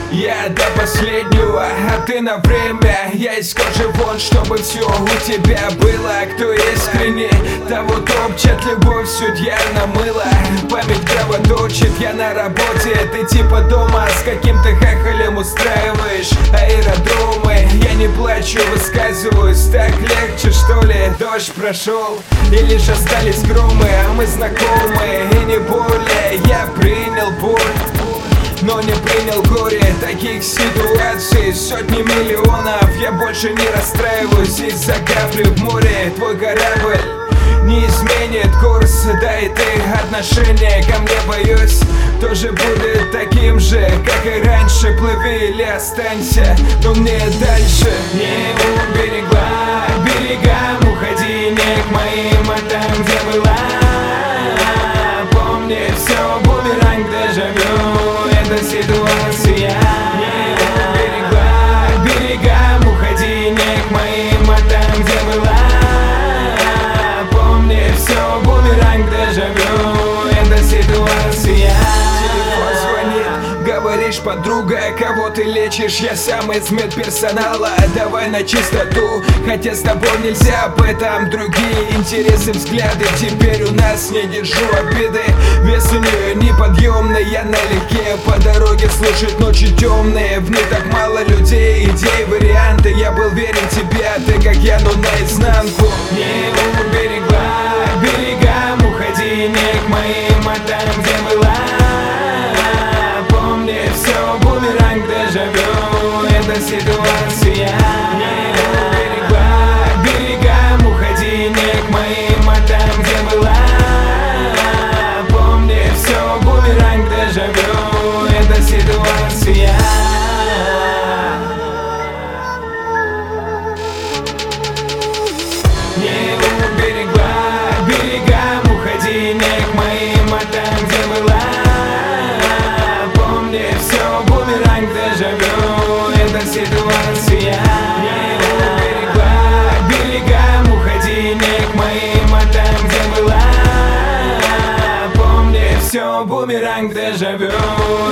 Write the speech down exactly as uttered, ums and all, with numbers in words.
Я до последнего, а ты на время. Я из кожи вон, чтобы все у тебя было. Кто искренне, того топчет. Любовь судья намыла. Память кровоточит, я на работе. Ты типа дома с каким-то хахалем устраиваешь аэродромы. Я не плачу, высказываюсь. Так легче, что ли? Дождь прошел и лишь остались громы. А мы знакомы и не более. Я принял боль, но не принял горе. Таких ситуаций сотни миллионов. Я больше не расстраиваюсь из-за капли в море. Твой корабль не изменит курс. Да и ты отношение ко мне, боюсь, тоже будет таким же, как и раньше. Плыви или останься, но мне дальше. Не у берега, берегам уходи, не к моим, а там, где была. Помни, все бумеранг, дежавю. Эта ситуация. Не у берега, берегам уходи, не к моим, а там, где была. Помни, все бумеранг, дежавю. Эта ситуация. Телефон звонит, говоришь, подруга, кого ты лечишь? Я сам из медперсонала, давай на чистоту. Хотя с тобой нельзя об этом. Другие интересы, взгляды. Теперь у нас не держу обиды. Вес у нее неподъемный, я налегке. По дороге слушать ночи темные. В ней так мало людей, идей, варианты. Я был верен тебе, а ты как я, но наизнанку. Не у берега, берегам уходи, не к моим, а там, где была. Помни, все бумеранг, дежавю. Это ситуация. Не у берега, берегам уходи, не к моим, а там, где была. Помни, все бумеранг, дежавю. Это ситуация. Не у берега, берегам уходи, не к моим, а там, где была. Помни, все бумеранг, дежавю. Это ситуация. Не у берега, берегам уходи, не к моим, а там, где была. Помни, все бумеранг, дежавю.